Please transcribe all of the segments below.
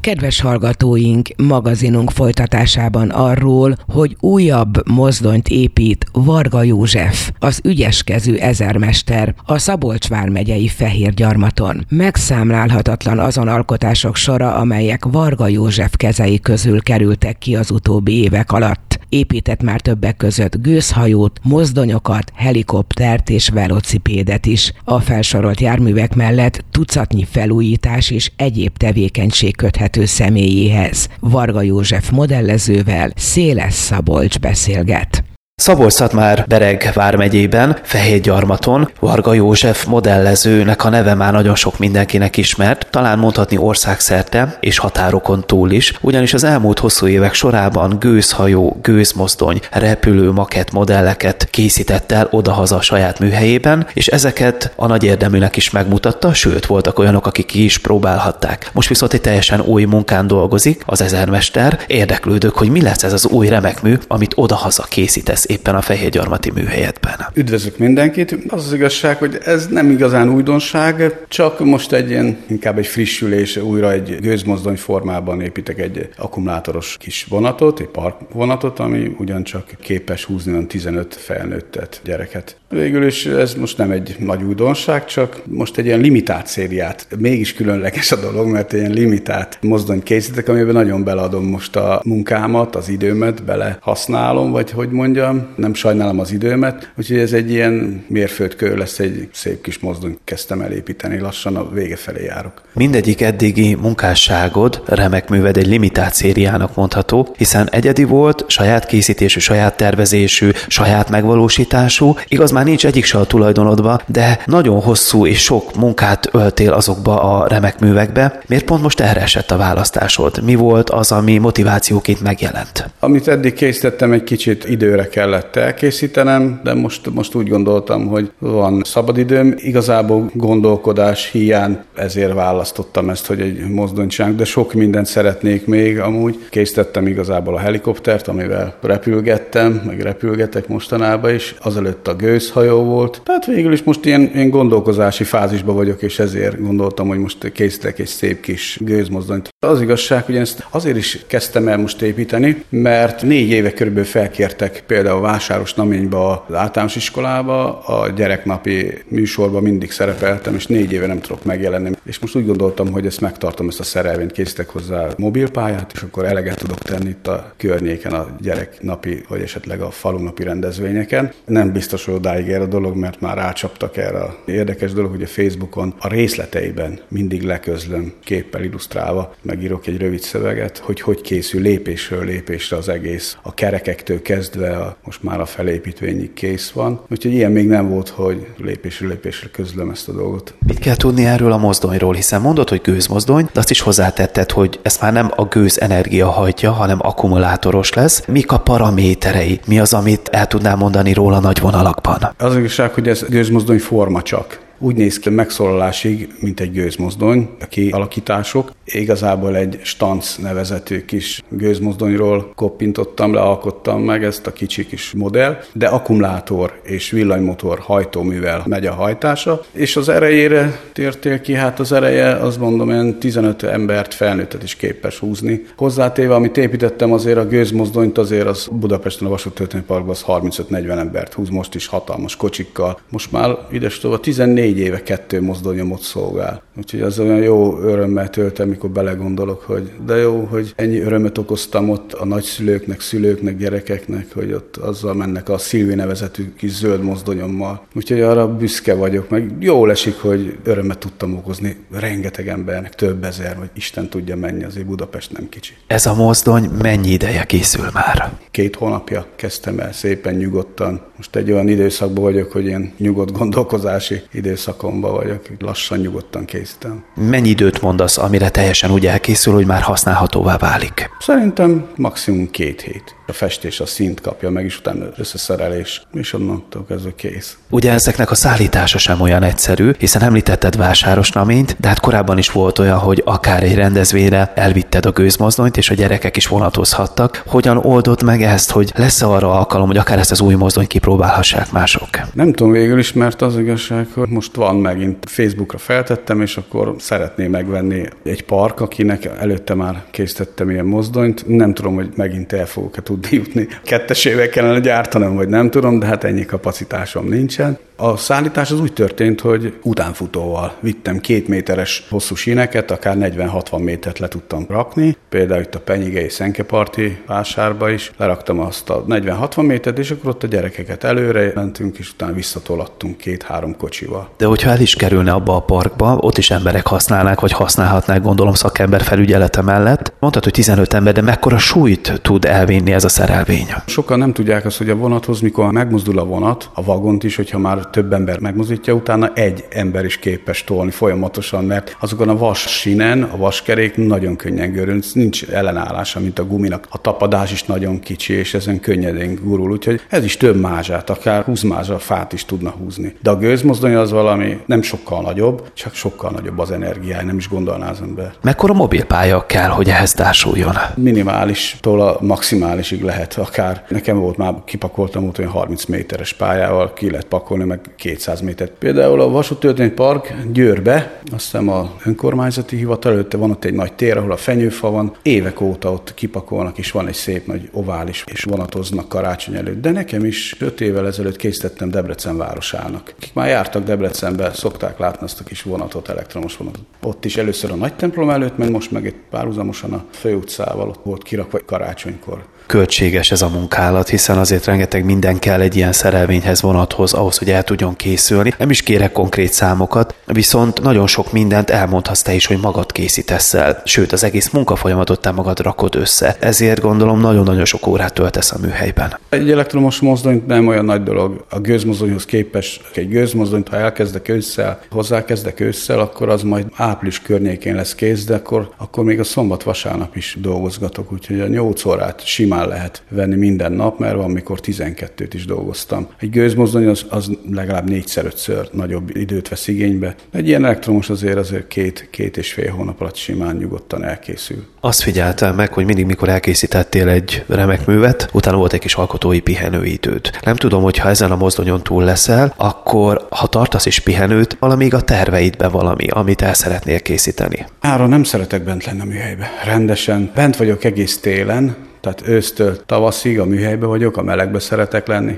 Kedves hallgatóink, magazinunk folytatásában arról, hogy újabb mozdonyt épít Varga József, az ügyeskező ezermester a Szabolcs vármegyei Fehérgyarmaton. Megszámlálhatatlan azon alkotások sora, amelyek Varga József kezei közül kerültek ki az utóbbi évek alatt. Épített már többek között gőzhajót, mozdonyokat, helikoptert és velocipédet is. A felsorolt járművek mellett tucatnyi felújítás és egyéb tevékenység köthető személyéhez. Varga József modellezővel Széles Szabolcs beszélget. Szabolcs-Szatmár-Bereg vármegyében, Fehérgyarmaton Varga József modellezőnek a neve már nagyon sok mindenkinek ismert, talán mondhatni országszerte és határokon túl is, ugyanis az elmúlt hosszú évek sorában gőzhajó, gőzmozdony, repülő makett modelleket készített el odahaza a saját műhelyében, és ezeket a nagy érdeműnek is megmutatta, sőt voltak olyanok, akik ki is próbálhatták. Most viszont egy teljesen új munkán dolgozik az ezermester, érdeklődök, hogy mi lesz ez az új remek mű, amit odahaza készítesz éppen a Fehérgyarmati műhelyedben. Üdvözlök mindenkit! Az igazság, hogy ez nem igazán újdonság, csak most inkább egy frissülés, újra egy gőzmozdony formában építek egy akkumulátoros kis vonatot, egy parkvonatot, ami ugyancsak képes húzni olyan 15 felnőttet, gyereket. Végül is ez most nem egy nagy újdonság, csak most egy ilyen limitált szériát. Mégis különleges a dolog, mert ilyen limitált mozdonyt készítek, amiben nagyon beleadom most a munkámat, az időmet, bele használom, vagy hogy mondjam, nem sajnálom az időmet, úgyhogy ez egy ilyen mérföldkő lesz, egy szép kis mozdony kezdtem el építeni, lassan a vége felé járok. Mindegyik eddigi munkásságod, remek műved egy limitált szériának mondható, hiszen egyedi volt, saját készítésű, saját tervezésű, saját megvalósítású, igaz már nincs egyik se a tulajdonodba, de nagyon hosszú és sok munkát öltél azokba a remek művekbe. Miért pont most erre esett a választásod? Mi volt az, ami motivációként megjelent? Amit eddig készítettem, egy kicsit időre kellett elkészítenem, de most úgy gondoltam, hogy van szabadidőm. Igazából gondolkodás hiány, ezért választottam ezt, hogy egy mozdonyt csinálok, de sok mindent szeretnék még amúgy. Készítettem igazából a helikoptert, amivel repülgettem, meg repülgetek mostanában is. Azelőtt a gőzhajó volt. Tehát végül is most ilyen gondolkozási fázisban vagyok, és ezért gondoltam, hogy most készítek egy szép kis gőzmozdonyt. Az igazság, hogy ezt azért is kezdtem el most építeni, mert 4 éve körülbelül felkértek például Vásáros Naményba, az általános iskolába, a gyereknapi műsorban mindig szerepeltem, és 4 éve nem tudok megjelenni. És most úgy gondoltam, hogy ezt megtartom, ezt a szerelvényt, készítek hozzá mobilpályát, és akkor eleget tudok tenni itt a környéken a gyereknapi, vagy esetleg a falunapi rendezvényeken. Nem biztos, hogy odáig ér a dolog, mert már rácsaptak erre a érdekes dolog, hogy a Facebookon a részleteiben mindig leközlöm képpel illusztrálva, megírok egy rövid szöveget, hogy készül lépésről lépésre az egész, a kerekektől kezdve most már a felépítvényig kész van. Úgyhogy ilyen még nem volt, hogy lépésről lépésre közlöm ezt a dolgot. Mit kell tudni erről a mozdonyról, hiszen mondod, hogy gőzmozdony, de azt is hozzátetted, hogy ezt már nem a gőzenergia hajtja, hanem akkumulátoros lesz. Mik a paraméterei? Mi az, amit el tudnál mondani róla nagy vonalakban? Az igazság, hogy ez gőzmozdony forma csak. Úgy néz ki megszólalásig, mint egy gőzmozdony, a kialakítások. Igazából egy stanc nevezetű kis gőzmozdonyról koppintottam, lealkottam meg ezt a kicsi kis modell, de akkumulátor és villanymotor hajtóművel megy a hajtása, és az erejére tértél ki, hát az ereje, azt mondom, ilyen 15 embert, felnőttet is képes húzni. Hozzátéve, amit építettem, azért a gőzmozdonyt, azért az Budapesten a Vasúttörténeti Parkban az 35-40 embert húz, most is hatalmas kocsikkal. Most már idestova 14 éve 2 mozdonyomot szolgál. Úgyhogy az olyan jó örömmel töltem, mikor belegondolok, hogy de jó, hogy ennyi örömet okoztam ott a nagyszülőknek, szülőknek, gyerekeknek, hogy ott azzal mennek a Szilvi nevezetű kis zöld mozdonyommal. Úgyhogy arra büszke vagyok, meg jól esik, hogy örömet tudtam okozni rengeteg embernek, több ezer, vagy Isten tudja mennyi, azért Budapest nem kicsi. Ez a mozdony mennyi ideje készül már? 2 hónapja kezdtem el szépen nyugodtan. Most egy olyan időszakban vagyok, hogy ilyen nyugodt gondolkozási időszakomban vagyok, lassan nyugodtan készítem. Mennyi időt mondasz, amire teljesen úgy elkészül, hogy már használhatóvá válik? Szerintem maximum 2 hét. a festés a színt kapja meg, és utána összeszerelés, és onnantól kezdve kész. Ugye ezeknek a szállítása sem olyan egyszerű, hiszen említetted Vásárosnaményt, de hát korábban is volt olyan, hogy akár egy rendezvényre elvitted a gőzmozdonyt, és a gyerekek is vonatozhattak. Hogyan oldod meg ezt, hogy lesz arra alkalom, hogy akár ezt az új mozdonyt kipróbálhassák mások? Nem tudom végül is, mert az igazság, hogy most van megint Facebookra feltettem, és akkor szeretné megvenni egy park, akinek előtte már készítettem ilyen mozdonyt. Nem tudom, hogy megint el fogok-e tudni jutni. 2 kellene gyártanom, vagy nem tudom, de hát ennyi kapacitásom nincsen. A szállítás az úgy történt, hogy utánfutóval vittem 2 méteres hosszú síneket, akár 40-60 métert le tudtam rakni. Például itt a Penyigei Szenkeparti vásárba is leraktam azt a 40-60 métert, és akkor ott a gyerekeket előre mentünk, és utána visszatolattunk 2-3 kocsival. De hogyha el is kerülne abba a parkba, ott is emberek használnák, vagy használhatnák, gondolom, szakember felügyelete mellett. Mondtad, hogy 15 ember, de mekkora súlyt tud elvinni ez a szerelvény? Sokan nem tudják azt, hogy a vonathoz, mikor megmozdul a vonat, a vagont is, hogyha már több ember megmozdítja, utána egy ember is képes tolni folyamatosan, mert azokon a vas sínen, a vaskerék nagyon könnyen görül, nincs ellenállása, mint a guminak. A tapadás is nagyon kicsi, és ezen könnyedén gurul, úgyhogy ez is több mázsát, akár 20 mázsa fát is tudna húzni. De a gőzmozdony az valami nem sokkal nagyobb, csak sokkal nagyobb az energiája, nem is gondolná az ember. Mekkora mobilpálya kell, hogy ehhez társuljon? Minimálistól a maximálisig lehet akár. Nekem volt már, kipakoltam ott olyan 30 méteres pályával, ki lehet pakolni, meg 200 métert. Például a Vasúttörténeti Park Győrbe, azt hiszem a önkormányzati hivatal előtte van ott egy nagy tér, ahol a fenyőfa van. Évek óta ott kipakolnak, és van egy szép nagy ovális, és vonatoznak karácsony előtt. De nekem is 5 évvel ezelőtt készítettem Debrecen városának. Akik már jártak Debrecenbe, szokták látni azt a kis vonatot, elektromos vonatot. Ott is először a nagy templom előtt, meg most meg egy párhuzamosan a főutcával ott volt kirakva karácsonykor. Költséges ez a munkálat, hiszen azért rengeteg minden kell egy ilyen szerelvényhez, vonathoz, ahhoz, hogy el tudjon készülni. Nem is kérek konkrét számokat, viszont nagyon sok mindent elmondhatsz te is, hogy magad készítesz el. Sőt, az egész munkafolyamatot te magad rakod össze. Ezért gondolom nagyon-nagyon sok órát töltesz a műhelyben. Egy elektromos mozdony nem olyan nagy dolog. A gőzmozdonyhoz képest egy gőzmozdonyt, ha hozzákezdek ősszel, akkor az majd április környékén lesz kész, de akkor még a szombat-vasárnap is dolgozgatok, úgyhogy a 8 órát simán lehet venni minden nap, mert van, mikor 12-t is dolgoztam. Egy gőzmozdony az legalább 4-5-ször nagyobb időt vesz igénybe. Egy ilyen elektromos azért 2-2,5 hónap alatt simán nyugodtan elkészül. Azt figyeltem meg, hogy mindig, mikor elkészítettél egy remek művet, utána volt egy kis alkotói pihenőidőd. Nem tudom, hogy ha ezen a mozdonyon túl leszel, akkor ha tartasz is pihenőt, valamíg a terveidbe valami, amit el szeretnél készíteni. Ára nem szeretek bent lenni a műhelybe. Rendesen. Bent vagyok egész télen, tehát ősztől tavaszig a műhelyben vagyok, a melegbe szeretek lenni.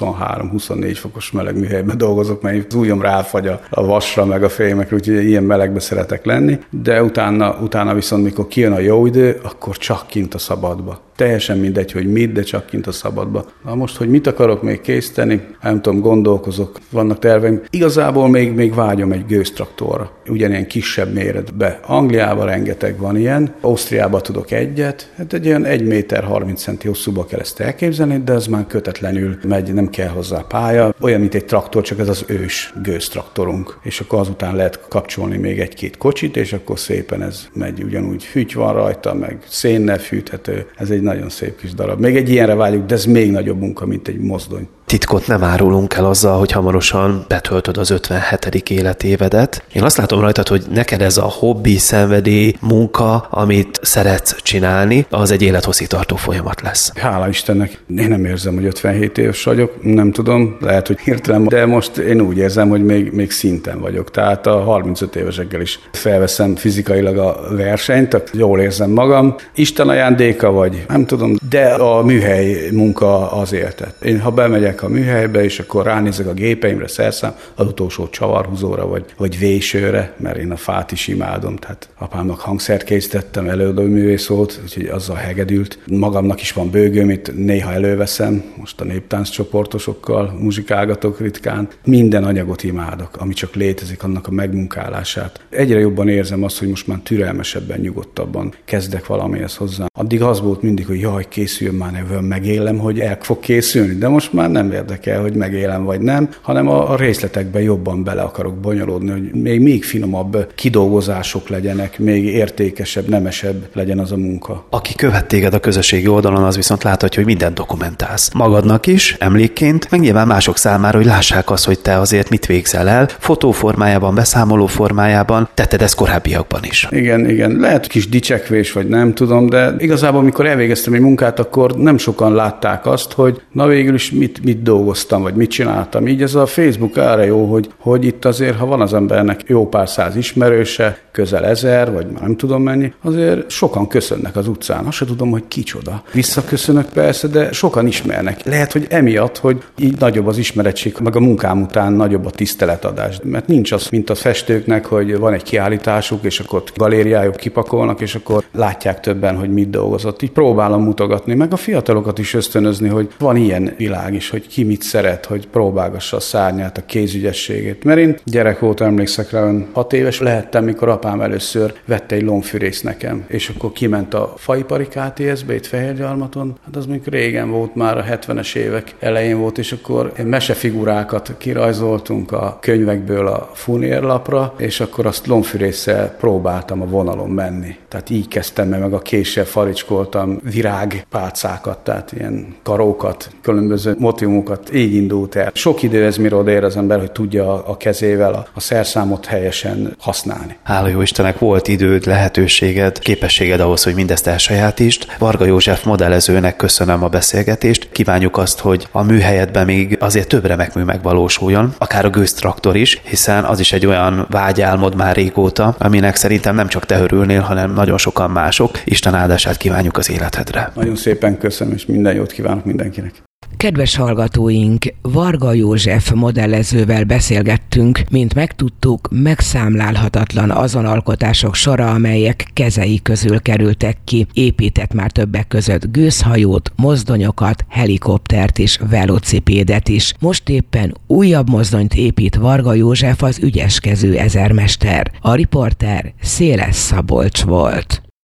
23-24 fokos meleg műhelyben dolgozok, mert az ujjam ráfagy a vasra, meg a fémekre, úgyhogy ilyen melegbe szeretek lenni. De utána viszont, mikor kijön a jó idő, akkor csak kint a szabadba. Teljesen mindegy, hogy mit, de csak kint a szabadba. Na most, hogy mit akarok még készíteni, nem tudom, gondolkozok, vannak terveim. Igazából még vágyom egy gőztraktorra, ugyanilyen kisebb méretbe. Angliában rengeteg van ilyen, Ausztriában tudok egyet, hát egy olyan 1 méter 30 centi hosszúba kell ezt elképzelni, de ez már kötetlenül megy, nem kell hozzá pálya. Olyan, mint egy traktor, csak ez az ős gőztraktorunk. És akkor azután lehet kapcsolni még 1-2 kocsit, és akkor szépen ez megy, ugyanúgy füty van rajta, meg szénnel fűthető. Ez egy nagyon szép kis darab. Még egy ilyenre vágyunk, de ez még nagyobb munka, mint egy mozdony. Titkot nem árulunk el azzal, hogy hamarosan betöltöd az 57. életévedet. Én azt látom rajtad, hogy neked ez a hobbi, szenvedély, munka, amit szeretsz csinálni, az egy élethosszígtartó folyamat lesz. Hála Istennek. Én nem érzem, hogy 57 éves vagyok, nem tudom, lehet, hogy hirtelen, de most én úgy érzem, hogy még szinten vagyok. Tehát a 35 évesekkel is felveszem fizikailag a versenyt, jól érzem magam. Isten ajándéka vagy, nem tudom, de a műhely munka az éltet. Én ha bemegyek a műhelybe, és akkor ránézek a gépeimre, szerszám, az utolsó csavarhúzóra, vagy vésőre, mert én a fát is imádom. Tehát apámnak hangszert készítettem, előadóművész volt, úgyhogy azzal hegedült. Magamnak is van bőgőm, itt néha előveszem, most a néptánc csoportosokkal muzsikálgatok ritkán. Minden anyagot imádok, ami csak létezik, annak a megmunkálását. Egyre jobban érzem azt, hogy most már türelmesebben, nyugodtabban kezdek valamihez hozzá. Addig az volt mindig, hogy jaj, készüljön már, nevön megélem, hogy el fog készülni, de most már nem nem érdekel, hogy megélem vagy nem, hanem a részletekben jobban bele akarok bonyolódni, hogy még finomabb kidolgozások legyenek, még értékesebb, nemesebb legyen az a munka. Aki követ téged a közösségi oldalon, az viszont láthatja, hogy mindent dokumentálsz. Magadnak is, emlékként, meg nyilván mások számára, hogy lássák azt, hogy te azért mit végzel el, fotóformájában, beszámoló formájában, tetted ezt korábbiakban is. Igen. Lehet kis dicsekvés, vagy nem tudom, de igazából, amikor elvégeztem egy munkát, akkor nem sokan látták azt, hogy na végül is mit dolgoztam, vagy mit csináltam. Így ez a Facebook erre jó, hogy itt azért, ha van az embernek jó pár száz ismerőse, közel 1000, vagy már nem tudom mennyi, azért sokan köszönnek az utcán. Azt se tudom, hogy kicsoda. Visszaköszönök persze, de sokan ismernek. Lehet, hogy emiatt, hogy így nagyobb az ismeretség, meg a munkám után nagyobb a tiszteletadás. Mert nincs az, mint a festőknek, hogy van egy kiállításuk, és akkor galériájuk kipakolnak, és akkor látják többen, hogy mit dolgozott. Így próbálom mutogatni, meg a fiatalokat is ösztönözni, hogy van ilyen világ is, hogy ki mit szeret, hogy próbálgassa a szárnyát, a kézügyességét. Mert én gyerek voltam, emlékszek rá, 6 éves lehettem, mikor apám először vette egy lombfűrész nekem, és akkor kiment a faipari KTS-be, itt Fehérgyarmaton. Hát az mondjuk régen volt, már a 70-es évek elején volt, és akkor mesefigurákat kirajzoltunk a könyvekből a furnérlapra, és akkor azt lombfűrésszel próbáltam a vonalon menni. Tehát így kezdtem meg a késsel faricskoltam virágpálcákat, tehát ilyen karókat, különböző motivumokat, így indult el. Sok idő ez, mire odaér az ember, hogy tudja a kezével a szerszámot helyesen használni. Hála jó Istennek, volt időd, lehetőséged, képességed ahhoz, hogy mindezt elsajátítsd. Varga József modellezőnek köszönöm a beszélgetést. Kívánjuk azt, hogy a műhelyedben még azért több remek mű megvalósuljon, akár a gőztraktor is, hiszen az is egy olyan vágyálmod már régóta, aminek szerintem nem csak te örülnél, hanem nagyon sokan mások. Isten áldását kívánjuk az életedre. Nagyon szépen köszönöm, és minden jót kívánok mindenkinek. Kedves hallgatóink, Varga József modellezővel beszélgettünk, mint megtudtuk, megszámlálhatatlan azon alkotások sora, amelyek kezei közül kerültek ki. Épített már többek között gőzhajót, mozdonyokat, helikoptert és velocipédet is. Most éppen újabb mozdonyt épít Varga József, az ügyeskező ezermester. A riporter Széles Szabolcs volt.